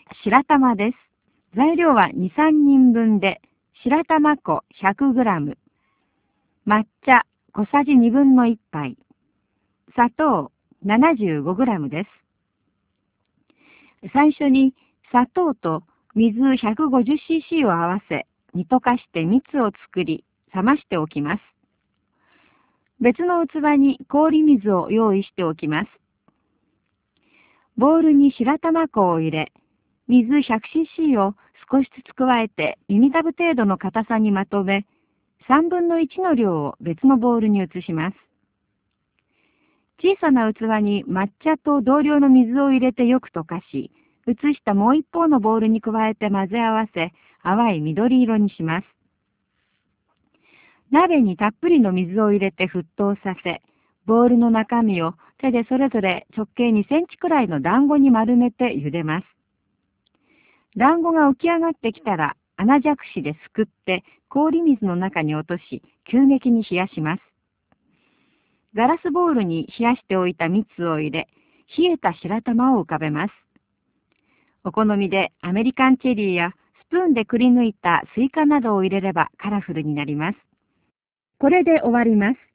白玉です。材料は2、3人分で、白玉粉 100g、抹茶小さじ1/2杯、砂糖 75g です。最初に砂糖と水 150cc を合わせ、煮溶かして蜜を作り、冷ましておきます。別の器に氷水を用意しておきます。ボウルに白玉粉を入れ、水 100cc を少しずつ加えて耳たぶ程度の硬さにまとめ、1/3の量を別のボウルに移します。小さな器に抹茶と同量の水を入れてよく溶かし、移したもう一方のボウルに加えて混ぜ合わせ、淡い緑色にします。鍋にたっぷりの水を入れて沸騰させ、ボウルの中身を手でそれぞれ直径2センチくらいの団子に丸めて茹でます。団子が浮き上がってきたら、穴じゃくしですくって氷水の中に落とし、急激に冷やします。ガラスボウルに冷やしておいた蜜を入れ、冷えた白玉を浮かべます。お好みでアメリカンチェリーやスプーンでくり抜いたスイカなどを入れればカラフルになります。これで終わります。